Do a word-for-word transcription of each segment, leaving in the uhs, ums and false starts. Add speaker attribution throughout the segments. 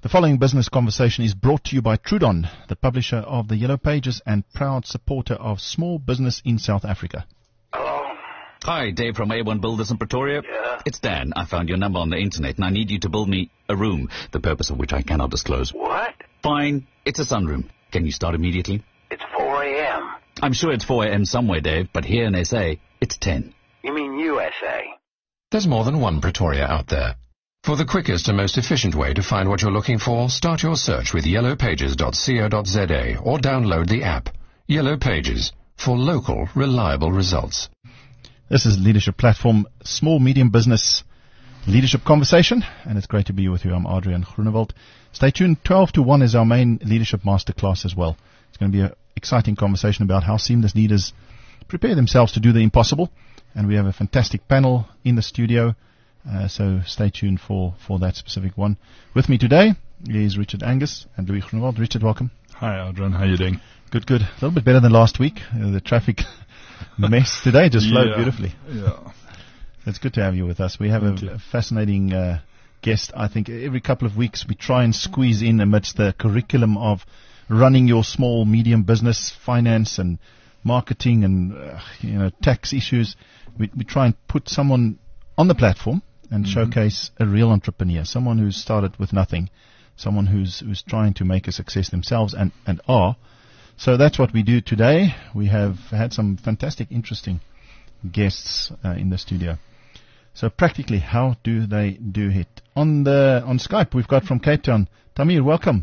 Speaker 1: The following business conversation is brought to you by Trudon, the publisher of the Yellow Pages and proud supporter of small business in South Africa.
Speaker 2: Hello?
Speaker 3: Hi, Dave from A one Builders in Pretoria.
Speaker 2: Yeah?
Speaker 3: It's Dan. I found your number on the internet and I need you to build me a room, the purpose of which I cannot disclose.
Speaker 2: What?
Speaker 3: Fine. It's a sunroom. Can you start immediately?
Speaker 2: It's four a.m.
Speaker 3: I'm sure it's four a.m. somewhere, Dave, but here in S A, it's ten.
Speaker 2: You mean U S A?
Speaker 4: There's more than one Pretoria out there. For the quickest and most efficient way to find what you're looking for, start your search with yellow pages dot co dot za or download the app. Yellow Pages, for local, reliable results.
Speaker 1: This is Leadership Platform, small, medium business leadership conversation, and it's great to be with you. I'm Adrian Groenewald. Stay tuned. twelve to one is our main leadership masterclass as well. It's going to be an exciting conversation about how seamless leaders prepare themselves to do the impossible, and we have a fantastic panel in the studio. Uh, so stay tuned for, for that specific one. With me today is Richard Angus and Louis Groenewald. Richard, welcome.
Speaker 5: Hi, Adrian. How are you doing?
Speaker 1: Good, good. A little bit better than last week. Uh, the traffic mess today just flowed
Speaker 5: yeah,
Speaker 1: beautifully.
Speaker 5: Yeah.
Speaker 1: It's good to have you with us. We have a, a fascinating uh, guest. I think every couple of weeks we try and squeeze in amidst the curriculum of running your small, medium business, finance and marketing and uh, you know tax issues. We, we try and put someone on the platform and mm-hmm. showcase a real entrepreneur, someone who's started with nothing, someone who's who's trying to make a success themselves and, and are. So that's what we do today. We have had some fantastic, interesting guests uh, in the studio. So practically, how do they do it? On the on Skype, we've got from Cape Town, Tamir, welcome.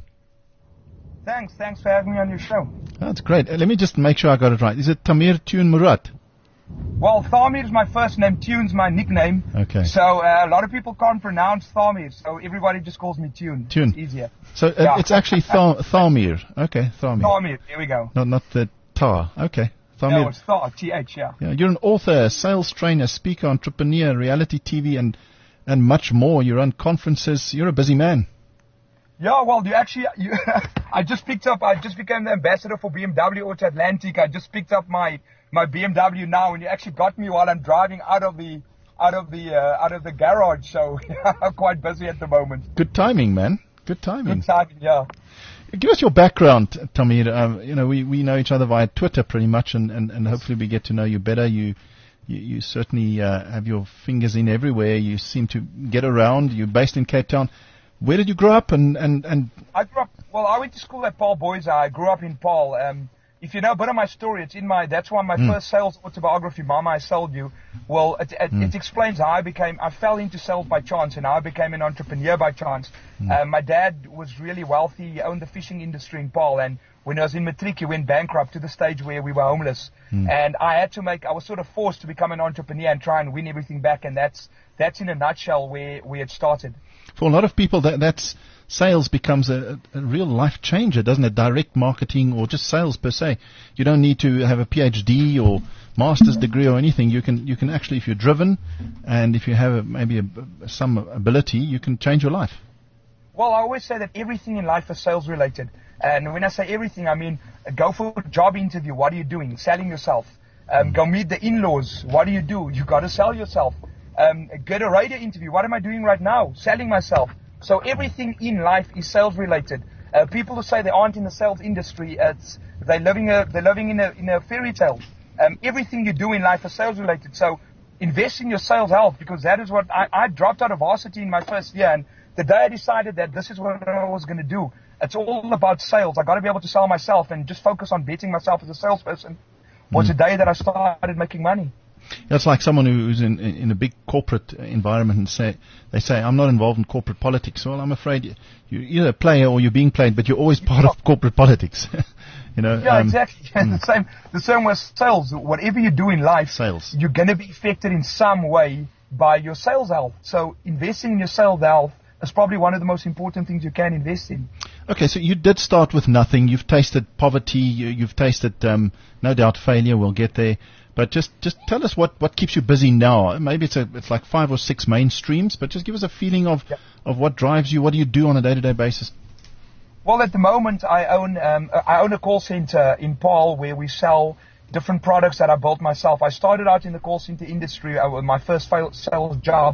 Speaker 6: Thanks, thanks for having me on your show.
Speaker 1: That's great. Uh, let me just make sure I got it right. Is it Tamir Tune Murat?
Speaker 6: Well, Thamir is my first name, Tune's my nickname.
Speaker 1: Okay.
Speaker 6: So uh, a lot of people can't pronounce Thamir, so everybody just calls me Tune.
Speaker 1: Tune.
Speaker 6: It's easier.
Speaker 1: So uh,
Speaker 6: Yeah.
Speaker 1: it's actually Tha- Thamir. Okay, Thamir.
Speaker 6: Thamir, there we go.
Speaker 1: Not not the Ta. Okay,
Speaker 6: No,
Speaker 1: Thamir.
Speaker 6: it's Tha, T H, yeah.
Speaker 1: Yeah, you're an author, sales trainer, speaker, entrepreneur, reality T V, and and much more. You run conferences. You're a busy man.
Speaker 6: Yeah, well, you actually, you, I just picked up, I just became the ambassador for B M W Auto Atlantic. I just picked up my, my B M W now, and you actually got me while I'm driving out of the, out of the, uh, out of the garage. So I'm quite busy at the moment.
Speaker 1: Good timing, man. Good timing.
Speaker 6: Good timing, yeah.
Speaker 1: Give us your background, Tamir. Um, you know, we, we know each other via Twitter pretty much, and, and, and hopefully we get to know you better. You you, you certainly uh, have your fingers in everywhere. You seem to get around. You're based in Cape Town. Where did you grow up? And, and, and
Speaker 6: I grew up, well, I went to school at Paul Boys. I grew up in Paul. Um, if you know a bit of my story, it's in my, that's why my
Speaker 1: Mm.
Speaker 6: first sales autobiography, Mama, I Sold You. Well, it, it,
Speaker 1: Mm.
Speaker 6: it explains how I became, I fell into sales by chance and how I became an entrepreneur by chance.
Speaker 1: Mm.
Speaker 6: Uh, my dad was really wealthy. He owned the fishing industry in Paul. And when I was in matric, he went bankrupt to the stage where we were homeless.
Speaker 1: Mm.
Speaker 6: And I had to make, I was sort of forced to become an entrepreneur and try and win everything back. And that's, that's in a nutshell where, where it started.
Speaker 1: for a lot of people, that that's sales becomes a, a real life changer, doesn't it? Direct marketing or just sales per se. You don't need to have a P H D or master's degree or anything. You can you can actually, if you're driven and if you have a, maybe a, some ability, you can change your life.
Speaker 6: Well, I always say that everything in life is sales related. And when I say everything, I mean, go for a job interview. What are you doing? Selling yourself. Um, mm. Go meet the in-laws. What do you do? You got to sell yourself. Um, get a radio interview. What am I doing right now? Selling myself. So everything in life is sales related. Uh, people who say they aren't in the sales industry, it's, they're living a, they're living in a, in a fairy tale. Um, everything you do in life is sales related. So invest in your sales health, because that is what I, I dropped out of varsity in my first year. And the day I decided that this is what I was going to do, it's all about sales. I got to be able to sell myself and just focus on betting myself as a salesperson. Was mm. the day that I started making money.
Speaker 1: It's like someone who's in in a big corporate environment and say they say I'm not involved in corporate politics. Well, I'm afraid you're either a player or you're being played, but you're always part of corporate politics. you know.
Speaker 6: Yeah,
Speaker 1: um,
Speaker 6: exactly. mm. the same the same with sales. Whatever you do in life,
Speaker 1: sales.
Speaker 6: You're going to be affected in some way by your sales health. So investing in your sales health is probably one of the most important things you can invest in.
Speaker 1: Okay, so you did start with nothing. You've tasted poverty. You, you've tasted, um, no doubt, failure. We'll get there. But just, just tell us what, what keeps you busy now. Maybe it's a, it's like five or six main streams, but just give us a feeling of,
Speaker 6: yep.
Speaker 1: of what drives you. What do you do on a day-to-day basis?
Speaker 6: Well, at the moment, I own um, I own a call center in Paul where we sell different products that I built myself. I started out in the call center industry uh, with my first sales job,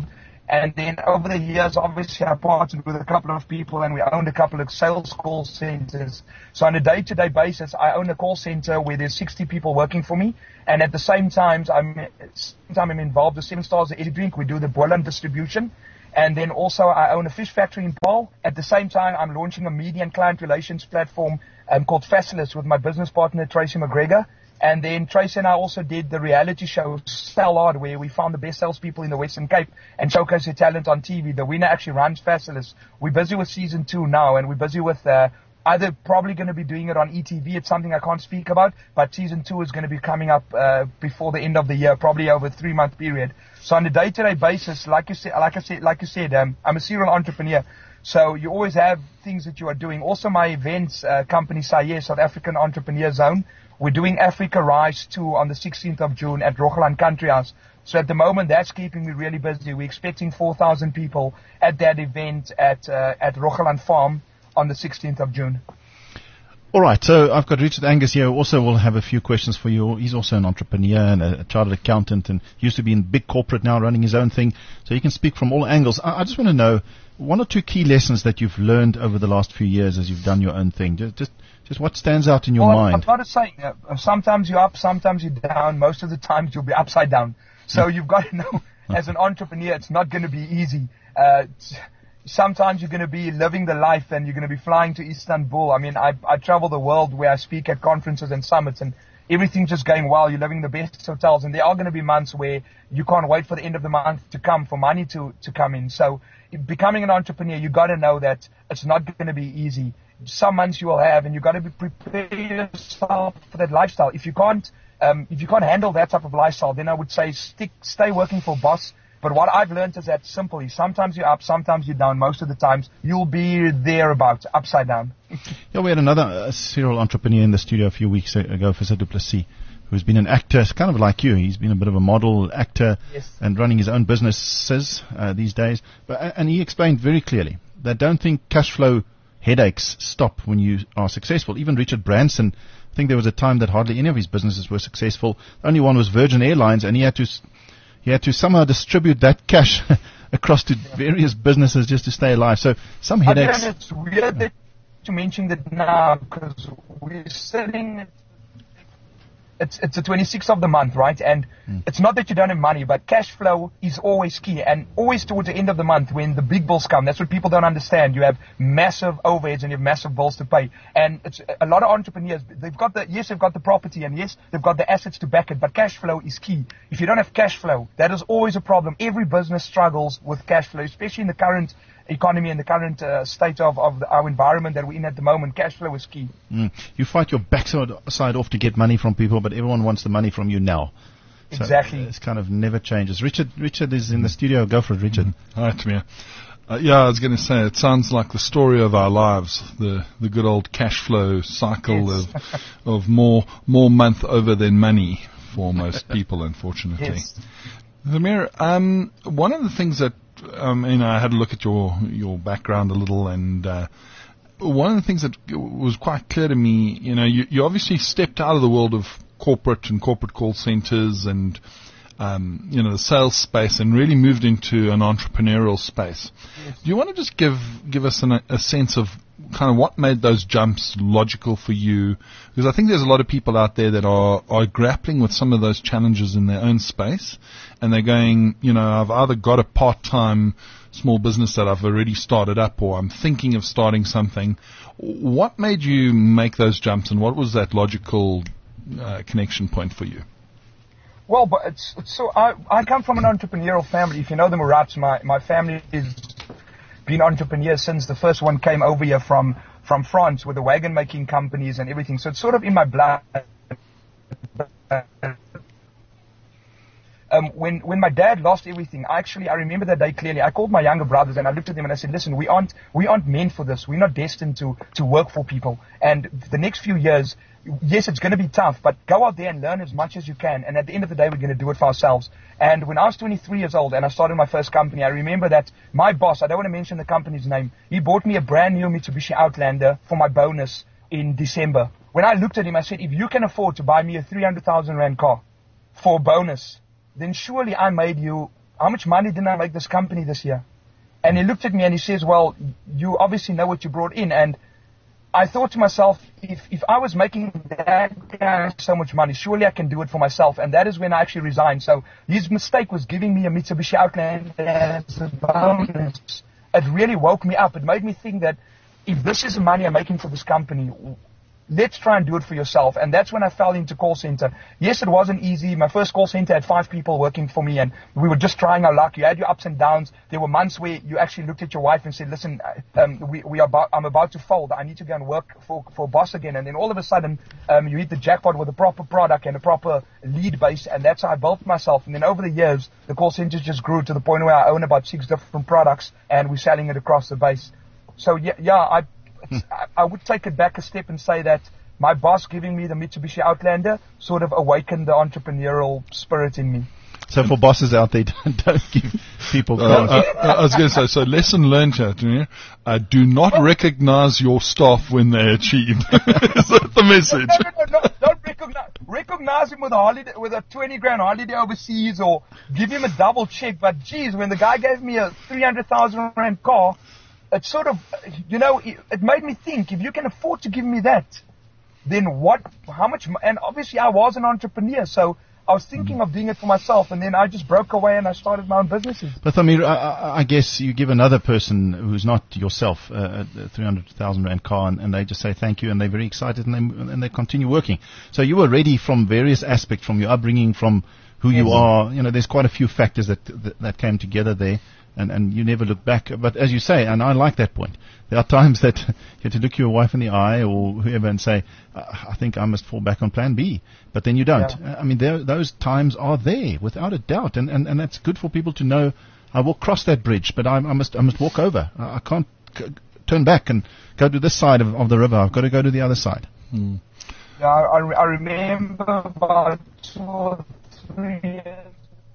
Speaker 6: And then over the years, obviously, I partnered with a couple of people and we owned a couple of sales call centers. So on a day-to-day basis, I own a call center where there's sixty people working for me. And at the same time, I'm, same time I'm involved with Seven Stars Energy Drink. We do the Boland distribution. And then also I own a fish factory in Paarl. At the same time, I'm launching a media and client relations platform um, called Facilis with my business partner, Tracy McGregor. And then Tracy and I also did the reality show Sell Hard, where we found the best salespeople in the Western Cape and showcased their talent on T V. The winner actually runs Facilis. We're busy with season two now, and we're busy with uh, either probably going to be doing it on E T V. It's something I can't speak about, but season two is going to be coming up uh, before the end of the year, probably over a three-month period. So on a day-to-day basis, like you said, like I said, like you said, um, I'm a serial entrepreneur. So you always have things that you are doing. Also, my events uh, company, SAIE, South African Entrepreneur Zone. We're doing Africa Rise two on the sixteenth of June at Rogaland Country House. So at the moment, that's keeping me really busy. We're expecting four thousand people at that event at uh, at Rogaland Farm on the sixteenth of June.
Speaker 1: All right, so I've got Richard Angus here. Also, we'll have a few questions for you. He's also an entrepreneur and a chartered accountant and used to be in big corporate, now running his own thing. So he can speak from all angles. I, I just want to know one or two key lessons that you've learned over the last few years as you've done your own thing. Just, just, just what stands out in your
Speaker 6: well,
Speaker 1: mind?
Speaker 6: I've got to say, uh, sometimes you're up, sometimes you're down. Most of the times you'll be upside down. So you've got to know, as an entrepreneur, it's not going to be easy. Uh, Sometimes you're going to be living the life and you're going to be flying to Istanbul. I mean, I, I travel the world where I speak at conferences and summits and everything's just going well. You're living in the best hotels, and there are going to be months where you can't wait for the end of the month to come for money to, to come in. So becoming an entrepreneur, you got to know that it's not going to be easy. Some months you will have, and you got to be prepare yourself for that lifestyle. If you can't, um, if you can't handle that type of lifestyle, then I would say stick, stay working for a boss. But what I've learned is that simply, sometimes you're up, sometimes you're down. Most of the times, you'll be thereabout, upside down.
Speaker 1: Yeah, we had another uh, serial entrepreneur in the studio a few weeks ago, Fissa du Plessis, who's been an actor, kind of like you. He's been a bit of a model, actor,
Speaker 6: Yes.
Speaker 1: and running his own businesses uh, these days. But, and he explained very clearly that don't think cash flow headaches stop when you are successful. Even Richard Branson, I think there was a time that hardly any of his businesses were successful. The only one was Virgin Airlines, and he had to... He had to somehow distribute that cash across to various businesses just to stay alive. So some headaches.
Speaker 6: Again, it's weird that you mentioned it now because we're sitting. It's it's the twenty-sixth of the month, right? And mm. it's not that you don't have money, but cash flow is always key. And always towards the end of the month when the big bills come, that's what people don't understand. You have massive overheads and you have massive bills to pay. And it's a lot of entrepreneurs, they've got the, yes, they've got the property and yes, they've got the assets to back it, but cash flow is key. If you don't have cash flow, that is always a problem. Every business struggles with cash flow, especially in the current economy and the current uh, state of, of the, our environment that we're in at the moment. Cash flow is key.
Speaker 1: Mm. You fight your backside side off to get money from people, but everyone wants the money from you now. So
Speaker 6: Exactly.
Speaker 1: It's kind of never changes. Richard Richard is in the studio. Go for it, Richard.
Speaker 5: Mm-hmm. Hi, Tamir. Uh, yeah, I was going to say, it sounds like the story of our lives, the the good old cash flow cycle
Speaker 6: Yes.
Speaker 5: of of more more month over than money for most people, unfortunately.
Speaker 6: Yes.
Speaker 5: Tamir, um, one of the things that um, you know, I had a look at your your background a little, and uh, one of the things that was quite clear to me, you know, you, you obviously stepped out of the world of corporate and corporate call centers and um, you know, the sales space and really moved into an entrepreneurial space. Yes. Do you want to just give give us an, a sense of kind of what made those jumps logical for you? Because I think there's a lot of people out there that are, are grappling with some of those challenges in their own space, and they're going, you know, I've either got a part-time small business that I've already started up, or I'm thinking of starting something. What made you make those jumps, and what was that logical uh, connection point for you?
Speaker 6: Well, but it's, it's so I, I come from an entrepreneurial family. If you know the Murats, my, my family has been entrepreneurs since the first one came over here from, from France with the wagon making companies and everything. So it's sort of in my blood. Um, when, when my dad lost everything, I actually, I remember that day clearly. I called my younger brothers and I looked at them and I said, listen, we aren't, we aren't meant for this. We're not destined to, to work for people. And the next few years, yes, it's going to be tough, but go out there and learn as much as you can. And at the end of the day, we're going to do it for ourselves. And when I was twenty-three years old and I started my first company, I remember that my boss, I don't want to mention the company's name, he bought me a brand new Mitsubishi Outlander for my bonus in December. When I looked at him, I said, if you can afford to buy me a three hundred thousand rand car for a bonus, then surely I made you, how much money didn't I make this company this year? And he looked at me and he says, well, you obviously know what you brought in. And I thought to myself, if, if I was making that guy so much money, surely I can do it for myself. And that is when I actually resigned. So his mistake was giving me a Mitsubishi Outlander as a bonus. It really woke me up. It made me think that if this is the money I'm making for this company, let's try and do it for yourself. And that's when I fell into call center. Yes, it wasn't easy. My first call center had five people working for me, and we were just trying our luck. You had your ups and downs. There were months where you actually looked at your wife and said, listen, um, we, we are about, I'm about to fold. I need to go and work for, for boss again. And then all of a sudden, um, you hit the jackpot with a proper product and a proper lead base. And that's how I built myself. And then over the years, the call center just grew to the point where I own about six different products, and we're selling it across the base. So, yeah, yeah I... I would take it back a step and say that my boss giving me the Mitsubishi Outlander sort of awakened the entrepreneurial spirit in me.
Speaker 1: So for bosses out there, don't, don't give people
Speaker 5: uh,
Speaker 1: cars.
Speaker 5: uh, I was going to say, so lesson learned here, uh, do not recognize your staff when they achieve. Is that the message?
Speaker 6: No, no, no, no, don't recognize, recognize him with a holiday, with a twenty grand holiday overseas, or give him a double check. But geez, when the guy gave me a three hundred thousand rand car, it sort of, you know, it, it made me think, if you can afford to give me that, then what, how much, and obviously I was an entrepreneur, so I was thinking mm. of doing it for myself, and then I just broke away and I started my own businesses.
Speaker 1: But Thamir, I, I guess you give another person who's not yourself uh, a three hundred thousand rand car, and, and they just say thank you, and they're very excited, and they, and they continue working. So you were ready from various aspects, from your upbringing, from who yes. you are. You know, there's quite a few factors that, that, that came together there. And, and you never look back. But as you say, and I like that point, there are times that you have to look your wife in the eye or whoever and say, I think I must fall back on plan B. But then you don't. Yeah. I mean, there, those times are there, without a doubt. And, and, and that's good for people to know, I will cross that bridge, but I, I must I must walk over. I, I can't c- turn back and go to this side of, of the river. I've got to go to the other side.
Speaker 6: Hmm. Yeah, I, I, I remember about two or three years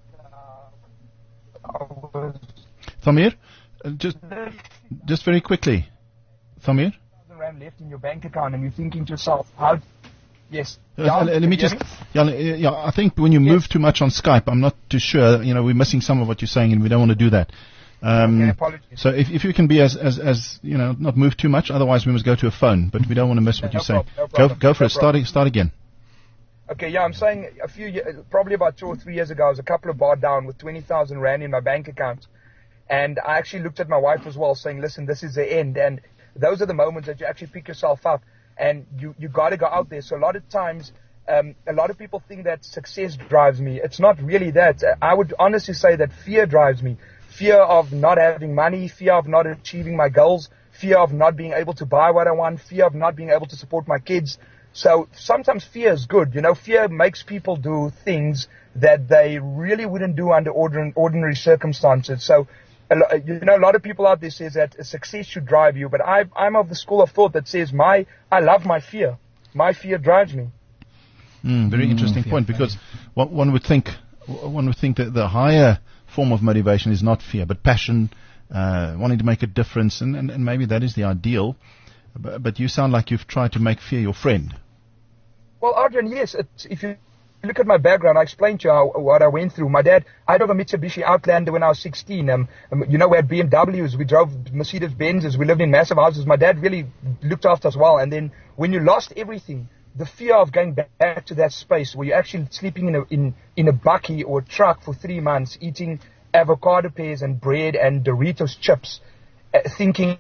Speaker 6: uh, I was...
Speaker 1: Thamir, uh, just just very quickly. Thamir?
Speaker 6: Rand left in your bank account, and you're thinking to yourself, how... Yes.
Speaker 1: Uh, uh, let me just... Yeah, yeah, I think when you yes. move too much on Skype, I'm not too sure. You know, we're missing some of what you're saying, and we don't want to do that. Um,
Speaker 6: okay, apologies.
Speaker 1: So if, if you can be as, as, as, you know, not move too much, otherwise we must go to a phone, but we don't want to miss what
Speaker 6: no
Speaker 1: you're saying.
Speaker 6: Problem, no
Speaker 1: go go for
Speaker 6: no
Speaker 1: it. Start, start again.
Speaker 6: Okay, yeah, I'm saying a few years, probably about two or three years ago, I was a couple of bar down with twenty thousand rand in my bank account. And I actually looked at my wife as well, saying, listen, this is the end. And those are the moments that you actually pick yourself up, and you, you got to go out there. So a lot of times, um, a lot of people think that success drives me. It's not really that. I would honestly say that fear drives me. Fear of not having money, fear of not achieving my goals, fear of not being able to buy what I want, fear of not being able to support my kids. So sometimes fear is good. You know, fear makes people do things that they really wouldn't do under ordinary, ordinary circumstances. So, you know, a lot of people out there says that success should drive you, but I, I'm of the school of thought that says my, I love my fear. My fear drives me.
Speaker 1: Mm, very mm, interesting fear, point, because one, one would think, one would think that the higher form of motivation is not fear, but passion, uh, wanting to make a difference, and, and, and maybe that is the ideal. But, but you sound like you've tried to make fear your friend.
Speaker 6: Well, Adrian, yes. It, if you look at my background, I explained to you how, what I went through. My dad, I drove a Mitsubishi Outlander when I was sixteen. Um, um, you know, we had B M Ws, we drove Mercedes Benzes, we lived in massive houses. My dad really looked after us well. And then when you lost everything, the fear of going back to that space where you're actually sleeping in a in, in a bakkie or a truck for three months, eating avocado pears and bread and Doritos chips, uh, thinking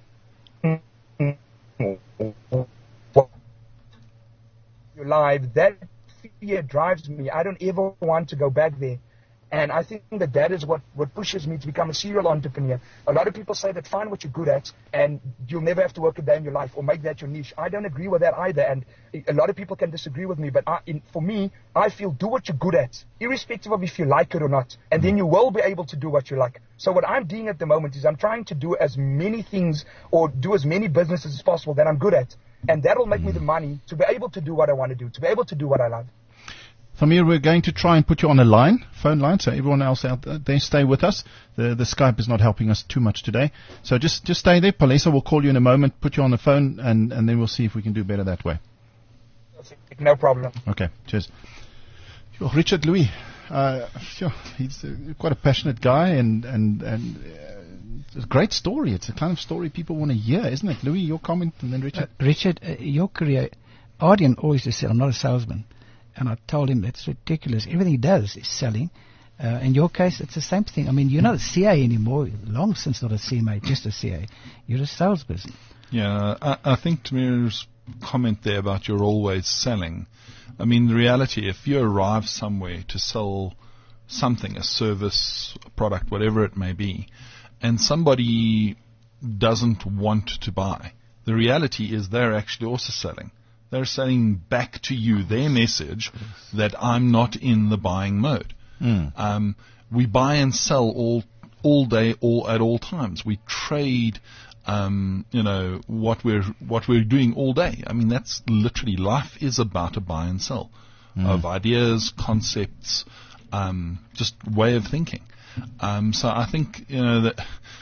Speaker 6: your life, that fear drives me. I don't ever want to go back there. And I think that that is what, what pushes me to become a serial entrepreneur. A lot of people say that find what you're good at and you'll never have to work a day in your life or make that your niche. I don't agree with that either. And a lot of people can disagree with me. But I, in, for me, I feel do what you're good at, irrespective of if you like it or not. And then you will be able to do what you like. So what I'm doing at the moment is I'm trying to do as many things or do as many businesses as possible that I'm good at. And that will make me the money to be able to do what I want to do, to be able to do what I love.
Speaker 1: Thamir, we're going to try and put you on a line, phone line, so everyone else out there, stay with us. The the Skype is not helping us too much today. So just, just stay there. Palesa will call you in a moment, put you on the phone, and, and then we'll see if we can do better that way.
Speaker 6: No problem.
Speaker 1: Okay, cheers. Richard, Louis, Uh, sure, he's uh, quite a passionate guy, and and and uh, it's a great story. It's the kind of story people want to hear, isn't it? Louis, your comment, and then Richard.
Speaker 7: Uh, Richard, uh, your career, Ardian always just said, I'm not a salesman. And I told him, that's ridiculous. Everything he does is selling. Uh, in your case, it's the same thing. I mean, you're not a C A anymore. Long since not a C M A, just a C A. You're a salesperson.
Speaker 5: Yeah, I, I think Tamir's comment there about you're always selling. I mean, the reality, if you arrive somewhere to sell something, a service, a product, whatever it may be, and somebody doesn't want to buy, the reality is they're actually also selling. They're selling back to you their message that I'm not in the buying mode. Mm. Um, we buy and sell all all day, all at all times. We trade, um, you know, what we're what we're doing all day. I mean, that's literally life is about a buy and sell mm. of ideas, concepts, um, just way of thinking. Um, so I think you know that.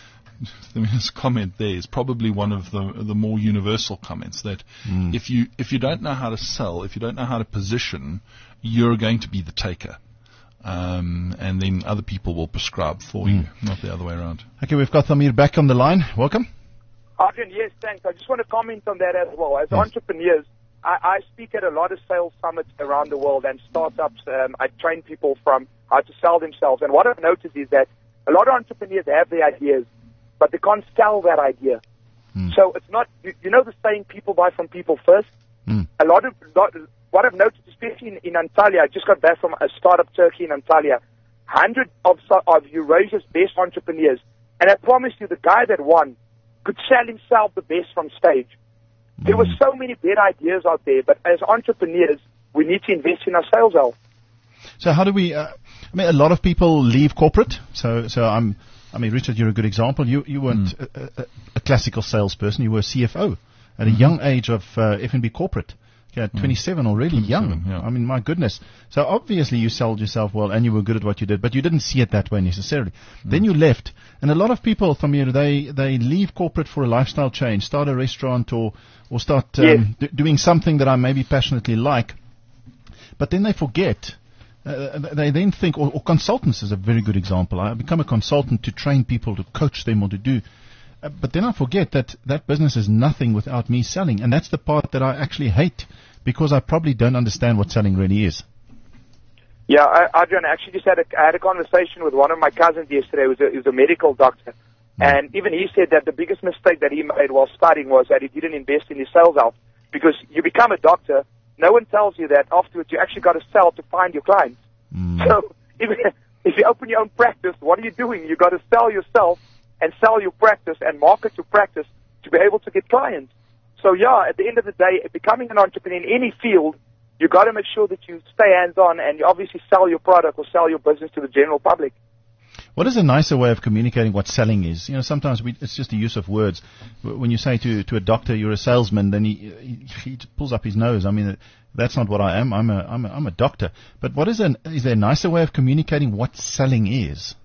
Speaker 5: This comment there is probably one of the the more universal comments that mm. if you if you don't know how to sell, if you don't know how to position, you're going to be the taker, um, and then other people will prescribe for mm. you, not the other way around.
Speaker 1: Okay, we've got Tamir back on the line. Welcome.
Speaker 8: Arjun, yes, thanks. I just want to comment on that as well. As
Speaker 1: yes.
Speaker 8: entrepreneurs, I, I speak at a lot of sales summits around the world and startups. Um, I train people from how to sell themselves, and what I've noticed is that a lot of entrepreneurs have their ideas, but they can't sell that idea. Mm. So it's not, you, you know the saying, people buy from people first? Mm. A lot of, lot, what I've noticed, especially in, in Antalya, I just got back from a startup Turkey in Antalya, hundred of, of Eurasia's best entrepreneurs, and I promise you the guy that won could sell himself the best from stage. Mm. There were so many better ideas out there, but as entrepreneurs, we need to invest in our sales health.
Speaker 1: So how do we, uh, I mean, a lot of people leave corporate, so, so I'm, I mean, Richard, you're a good example. You you weren't mm. a, a, a classical salesperson. You were a C F O at a mm-hmm. young age of uh, F N B corporate. Okay, at mm. twenty-seven, already young.
Speaker 5: Yeah.
Speaker 1: I mean, my goodness. So obviously you sold yourself well and you were good at what you did, but you didn't see it that way necessarily. Mm. Then you left. And a lot of people from here, they, they leave corporate for a lifestyle change, start a restaurant or, or start um,
Speaker 8: yes.
Speaker 1: d- doing something that I maybe passionately like. But then they forget. Uh, they then think, or, or consultants is a very good example. I become a consultant to train people, to coach them or to do. Uh, but then I forget that that business is nothing without me selling. And that's the part that I actually hate because I probably don't understand what selling really is.
Speaker 8: Yeah, I, Adrian, I actually just had a, I had a conversation with one of my cousins yesterday. He was a, he was a medical doctor. Mm. And even he said that the biggest mistake that he made while studying was that he didn't invest in his sales health. Because you become a doctor, no one tells you that afterwards you actually got to sell to find your clients. Mm. So if, if you open your own practice, what are you doing? You got to sell yourself and sell your practice and market your practice to be able to get clients. So yeah, at the end of the day, becoming an entrepreneur in any field, you got to make sure that you stay hands-on and you obviously sell your product or sell your business to the general public.
Speaker 1: What is a nicer way of communicating what selling is? You know, sometimes we, it's just the use of words. When you say to to a doctor, you're a salesman, then he he, he pulls up his nose. I mean, that's not what I am. I'm a I'm a, I'm a doctor. But what is an is there a nicer way of communicating what selling is?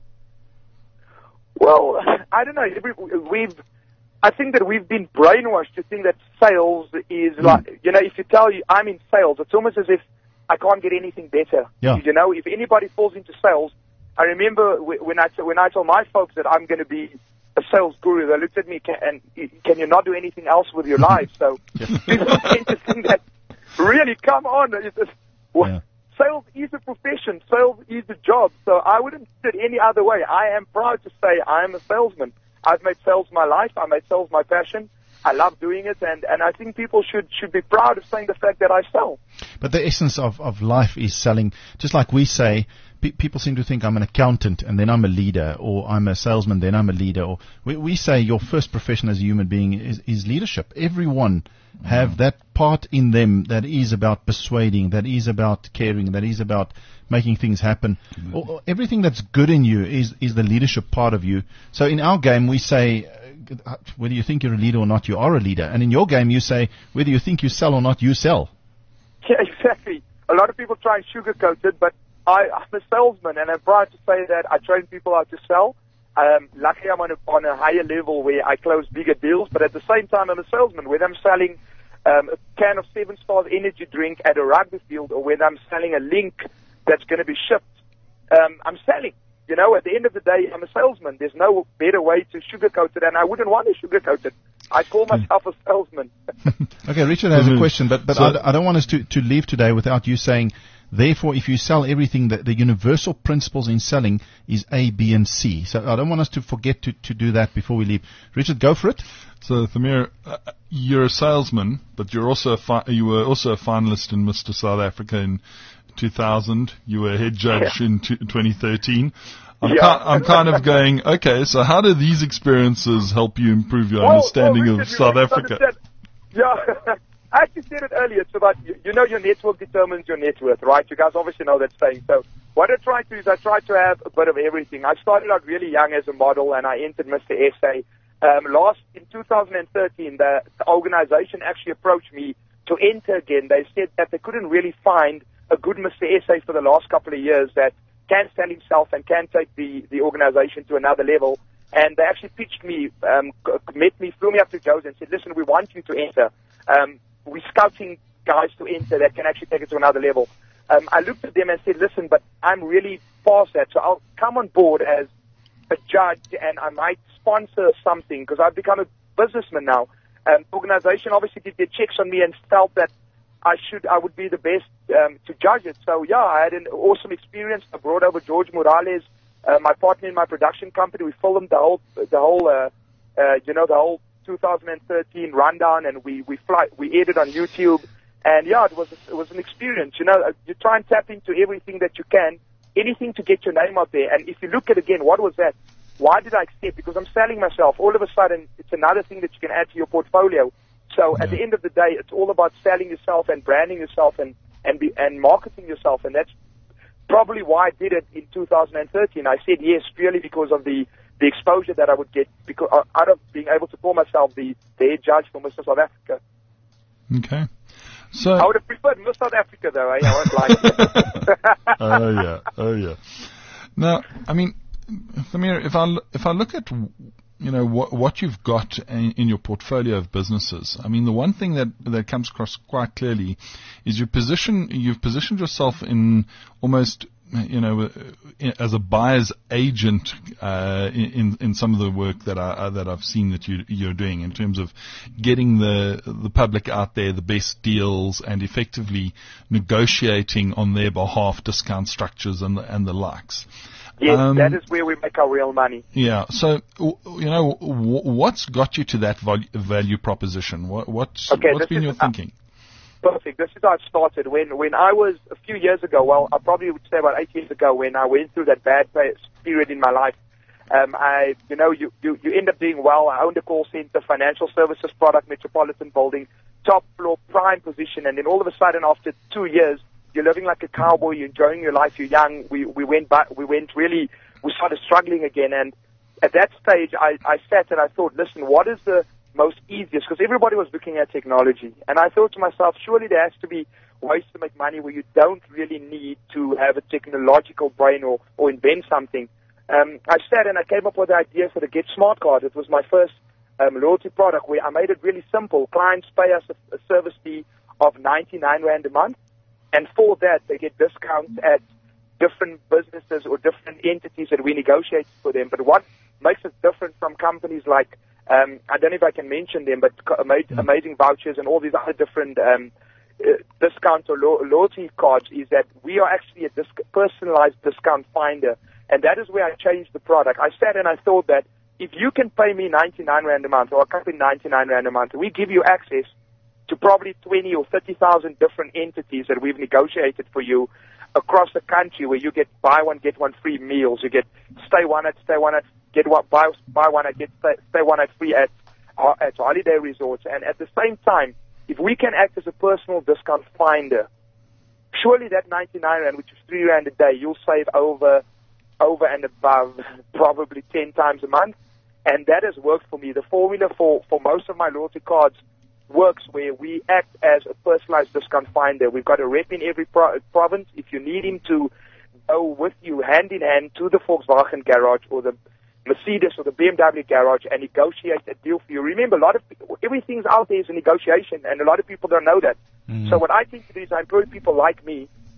Speaker 8: Well, I don't know. We've I think that we've been brainwashed to think that sales is mm. like, you know, if you tell you I'm in sales, it's almost as if I can't get anything better.
Speaker 1: Yeah.
Speaker 8: You know, if anybody falls into sales. I remember when I when I told my folks that I'm going to be a sales guru, they looked at me and can you not do anything else with your life? So people tend to think that really, come on, it's just, well, yeah. Sales is a profession, sales is a job. So I wouldn't sit any other way. I am proud to say I am a salesman. I've made sales my life. I made sales my passion. I love doing it, and, and I think people should, should be proud of saying the fact that I sell.
Speaker 1: But the essence of, of life is selling. Just like we say, pe- people seem to think I'm an accountant and then I'm a leader, or I'm a salesman, then I'm a leader. Or we, we say your first profession as a human being is, is leadership. Everyone mm. have that part in them that is about persuading, that is about caring, that is about making things happen. Mm. Or, or everything that's good in you is, is the leadership part of you. So in our game, we say, whether you think you're a leader or not, you are a leader. And in your game, you say, whether you think you sell or not, you sell.
Speaker 8: Yeah, exactly. A lot of people try and sugarcoat it, but I, I'm a salesman, and I'm proud to say that I train people how to sell. Um, luckily, I'm on a, on a higher level where I close bigger deals, but at the same time, I'm a salesman. Whether I'm selling um, a can of Seven Stars energy drink at a rugby field, or whether I'm selling a link that's going to be shipped um, I'm selling. You know, at the end of the day, I'm a salesman. There's no better way to sugarcoat it, and I wouldn't want to sugarcoat it. I call myself a salesman.
Speaker 1: Okay, Richard has a question, but, but
Speaker 5: So-
Speaker 1: I, d- I don't want us to, to leave today without you saying, therefore, if you sell everything, the, the universal principles in selling is A, B, and C. So I don't want us to forget to, to do that before we leave. Richard, go for it.
Speaker 5: So, Thamir, uh, you're a salesman, but you're also a fi- you were also a finalist in Mister South Africa in two thousand. You were head judge
Speaker 8: Yeah.
Speaker 5: in t- twenty thirteen. I'm,
Speaker 8: Yeah.
Speaker 5: ki- I'm kind of going, okay, so how do these experiences help you improve your
Speaker 8: Well,
Speaker 5: understanding
Speaker 8: well,
Speaker 5: of
Speaker 8: Richard, you
Speaker 5: South
Speaker 8: need to
Speaker 5: Africa?
Speaker 8: understand- Yeah, I actually said it earlier. It's about, you, you know, your network determines your net worth, right? You guys obviously know that saying. So what I try to do is I try to have a bit of everything. I started out really young as a model, and I entered Mister S A. Um, last, in two thousand thirteen, the, the organization actually approached me to enter again. They said that they couldn't really find a good Mister S A for the last couple of years that can sell himself and can take the, the organization to another level. And they actually pitched me, um, c- met me, flew me up to Joe's and said, listen, we want you to enter. Um, we're scouting guys to enter that can actually take it to another level. Um, I looked at them and said, listen, but I'm really past that, so I'll come on board as a judge and I might sponsor something because I've become a businessman now. Um, the organization obviously did their checks on me and felt that I should, I would be the best um, to judge it. So yeah, I had an awesome experience. I brought over George Morales, uh, my partner in my production company. We filmed the whole, the whole, uh, uh, you know, the whole two thousand thirteen rundown, and we we fly, we aired it on YouTube. And yeah, it was it was an experience. You know, you try and tap into everything that you can, anything to get your name out there. And if you look at again, what was that? Why did I accept? Because I'm selling myself. All of a sudden, it's another thing that you can add to your portfolio. So at the end of the day, it's all about selling yourself and branding yourself and and be, and marketing yourself. And that's probably why I did it in two thousand thirteen. I said yes purely because of the the exposure that I would get because uh, out of being able to call myself the the head judge for Mister South Africa.
Speaker 5: Okay. So,
Speaker 8: I would have preferred Miss South Africa, though. Eh? I won't lie.
Speaker 5: oh yeah, oh yeah. Now, I mean, Thamir, if I l- if I look at you know what what you've got in, in your portfolio of businesses, I mean, the one thing that that comes across quite clearly is you position you've positioned yourself in almost you know as a buyer's agent uh, in in some of the work that I that I've seen that you you're doing in terms of getting the the public out there the best deals and effectively negotiating on their behalf discount structures and the, and the likes.
Speaker 8: Yes,
Speaker 5: Um,
Speaker 8: that is where we make our real money.
Speaker 5: Yeah. So, w- you know, w- what's got you to that vol- value proposition? What, what's
Speaker 8: Okay,
Speaker 5: what's
Speaker 8: this
Speaker 5: been
Speaker 8: is-
Speaker 5: your thinking?
Speaker 8: Perfect. This is how it started. When when I was a few years ago, well, I probably would say about eight years ago, when I went through that bad pa- period in my life, um, I, you know, you, you, you end up doing well. I owned a call center, financial services product, metropolitan building, top floor, prime position, and then all of a sudden, after two years, you're living like a cowboy. You're enjoying your life. You're young. We we went back. We went really. We started struggling again, and at that stage, I, I sat and I thought, listen, what is the most easiest? Because everybody was looking at technology, and I thought to myself, surely there has to be ways to make money where you don't really need to have a technological brain or, or invent something. Um, I sat and I came up with the idea for the Get Smart card. It was my first um, loyalty product where I made it really simple. Clients pay us a, a service fee of ninety-nine rand a month, and for that they get discounts at different businesses or different entities that we negotiate for them. But what makes us different from companies like, um, I don't know if I can mention them, but co- ama- Amazing Vouchers and all these other different um, uh, discounts or lo- loyalty cards is that we are actually a disc- personalized discount finder. And that is where I changed the product. I sat and I thought that if you can pay me ninety-nine rand a month or a company ninety-nine rand a month, we give you access to probably twenty or thirty thousand different entities that we've negotiated for you across the country, where you get buy one, get one free meals. You get stay one at, stay one at, get one, buy, buy one at, get stay, stay one at free at, uh, at holiday resorts. And at the same time, if we can act as a personal discount finder, surely that ninety-nine rand, which is three rand a day, you'll save over, over and above probably ten times a month. And that has worked for me. The formula for, for most of my loyalty cards works where we act as a personalized discount finder. We've got a rep in every pro- province. If you need him to go with you hand in hand to the Volkswagen garage or the Mercedes or the B M W garage and negotiate a deal for you. Remember, a lot of people, everything's out there is a negotiation, and a lot of people don't know that. Mm. So what I think to do is I employ people like me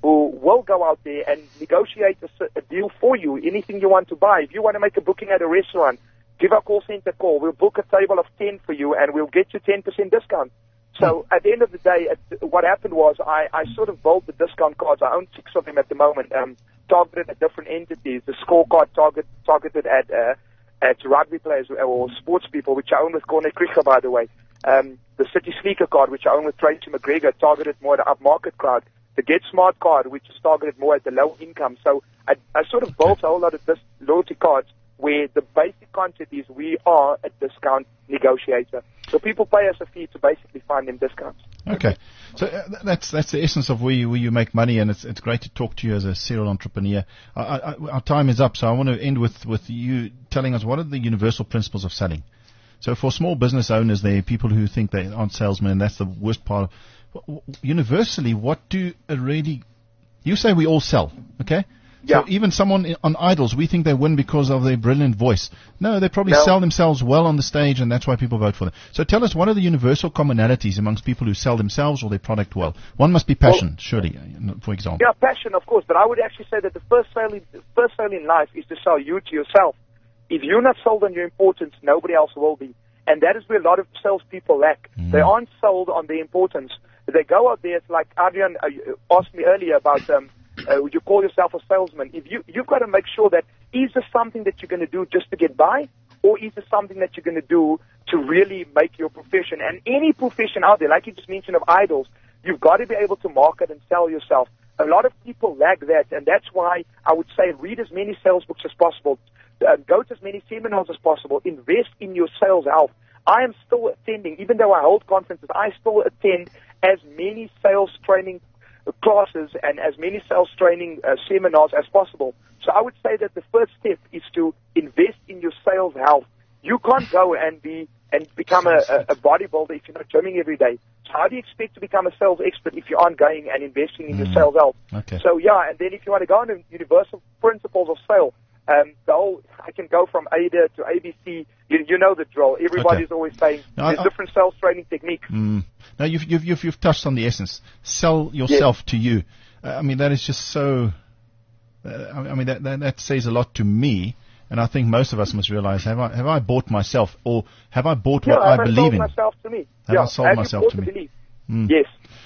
Speaker 8: who will go out there and negotiate a, a deal for you, anything you want to buy. If you want to make a booking at a restaurant, give our call center a call. We'll book a table of ten for you, and we'll get you ten percent discount. So at the end of the day, it, what happened was I, I sort of built the discount cards. I own six of them at the moment, um, targeted at different entities. The scorecard target, targeted at uh, at rugby players or sports people, which I own with Cornet Krieger, by the way. Um, the City Sneaker card, which I own with Tracy McGregor, targeted more at the upmarket crowd. The Get Smart card, which is targeted more at the low income. So I, I sort of built a whole lot of this loyalty cards where the basic concept is we are a discount negotiator. So people pay us a fee to basically find them discounts.
Speaker 1: Okay. So uh, that's that's the essence of where you, where you make money, and it's it's great to talk to you as a serial entrepreneur. I, I, our time is up, so I want to end with, with you telling us what are the universal principles of selling. So for small business owners, there are people who think they aren't salesmen, and that's the worst part of universally, what do a really, you say we all sell, okay?
Speaker 8: Yeah.
Speaker 1: So even someone on Idols, we think they win because of their brilliant voice. No, they probably
Speaker 8: No.
Speaker 1: sell themselves well on the stage, and that's why people vote for them. So tell us, what are the universal commonalities amongst people who sell themselves or their product well? One must be passion,
Speaker 8: Well,
Speaker 1: surely, uh, for example.
Speaker 8: Yeah, passion, of course, but I would actually say that the first sale, in, the first sale in life is to sell you to yourself. If you're not sold on your importance, nobody else will be. And that is where a lot of salespeople lack.
Speaker 1: Mm.
Speaker 8: They aren't sold on their importance. They go out there, it's like Adrian uh, asked me earlier about, um, uh, you call yourself a salesman. If you, you've got to make sure that is this something that you're going to do just to get by, or is this something that you're going to do to really make your profession? And any profession out there, like you just mentioned of Idols, you've got to be able to market and sell yourself. A lot of people lack that, and that's why I would say read as many sales books as possible. Uh, go to as many seminars as possible. Invest in your sales health. I am still attending, even though I hold conferences, I still attend as many sales training classes and as many sales training uh, seminars as possible. So I would say that the first step is to invest in your sales health. You can't go and be and become a, a, a bodybuilder if you're not gymming every day. So how do you expect to become a sales expert if you aren't going and investing in
Speaker 1: Mm.
Speaker 8: your sales health?
Speaker 1: Okay.
Speaker 8: So yeah, and then if you want to go into universal principles of sale, um, the whole, I can go from A D A to A B C. You, you know the drill. Everybody's
Speaker 1: Okay.
Speaker 8: always saying
Speaker 1: No, I-
Speaker 8: there's different sales training techniques.
Speaker 1: Mm. Now you've, you've you've you've touched on the essence. Sell yourself to you. Uh, I mean that is just so. Uh, I I mean that, that that says a lot to me, and I think most of us must realize: have I have I bought myself, or have I bought
Speaker 8: Yeah,
Speaker 1: what I
Speaker 8: have I
Speaker 1: believe
Speaker 8: sold
Speaker 1: in?
Speaker 8: myself to me?
Speaker 1: Have
Speaker 8: yeah.
Speaker 1: I sold
Speaker 8: have you
Speaker 1: myself
Speaker 8: bought
Speaker 1: to
Speaker 8: the
Speaker 1: me?
Speaker 8: belief?
Speaker 1: Mm.
Speaker 8: Yes.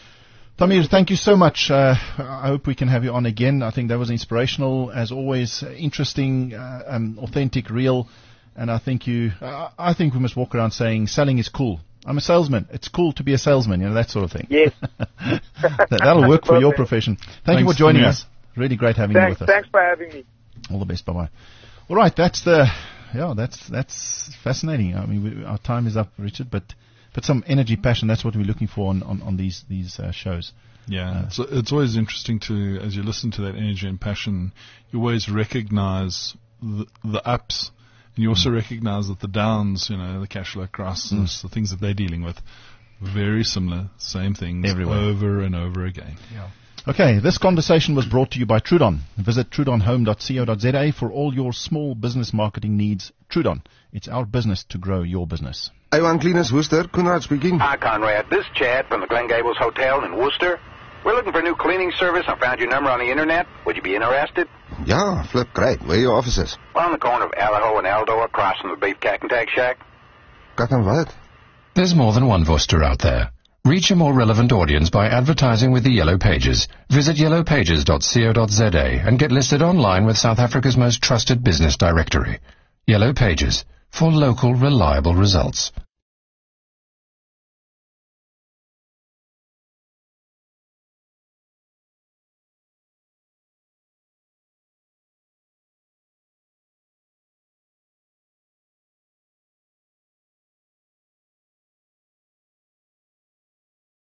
Speaker 1: Tamir, thank you so much. Uh, I hope we can have you on again. I think that was inspirational, as always, uh, interesting, uh, um, authentic, real, and I think you. Uh, I think we must walk around saying selling is cool. I'm a salesman. It's cool to be a salesman, you know, that sort of thing.
Speaker 8: Yes.
Speaker 1: that, that'll work for your
Speaker 8: Perfect.
Speaker 1: profession. Thank you
Speaker 5: Thanks,
Speaker 1: for joining
Speaker 5: Tamir.
Speaker 1: us. Really great having you
Speaker 8: Thanks,
Speaker 1: with us.
Speaker 8: thanks for having me.
Speaker 1: All the best. Bye bye. All right, that's the. Yeah, that's that's fascinating. I mean, we, our time is up, Richard, but. But some energy, passion, that's what we're looking for on, on, on these these uh, shows.
Speaker 5: Yeah,
Speaker 1: Uh,
Speaker 5: it's, it's always interesting to, as you listen to that energy and passion, you always recognize the, the ups, and you also recognize that the downs, you know, the cash flow crisis, the things that they're dealing with, very similar, same things
Speaker 1: Everywhere.
Speaker 5: over and over again.
Speaker 1: Okay, this conversation was brought to you by Trudon. Visit trudon home dot co dot za for all your small business marketing needs. Trudon, it's our business to grow your business.
Speaker 9: I want cleaners, Worcester. Conrad speaking.
Speaker 2: Hi, Conrad. This is Chad from the Glen Gables Hotel in Worcester. We're looking for a new cleaning service. I found your number on the internet. Would you be interested?
Speaker 9: Yeah, flip, great. Where are your offices?
Speaker 2: Well, on the corner of Alaho and Aldo, across from the Beef Cack and Tag Shack.
Speaker 9: Got on what?
Speaker 4: There's more than one Worcester out there. Reach a more relevant audience by advertising with the Yellow Pages. Visit yellow pages dot co dot za and get listed online with South Africa's most trusted business directory. Yellow Pages, for local reliable results.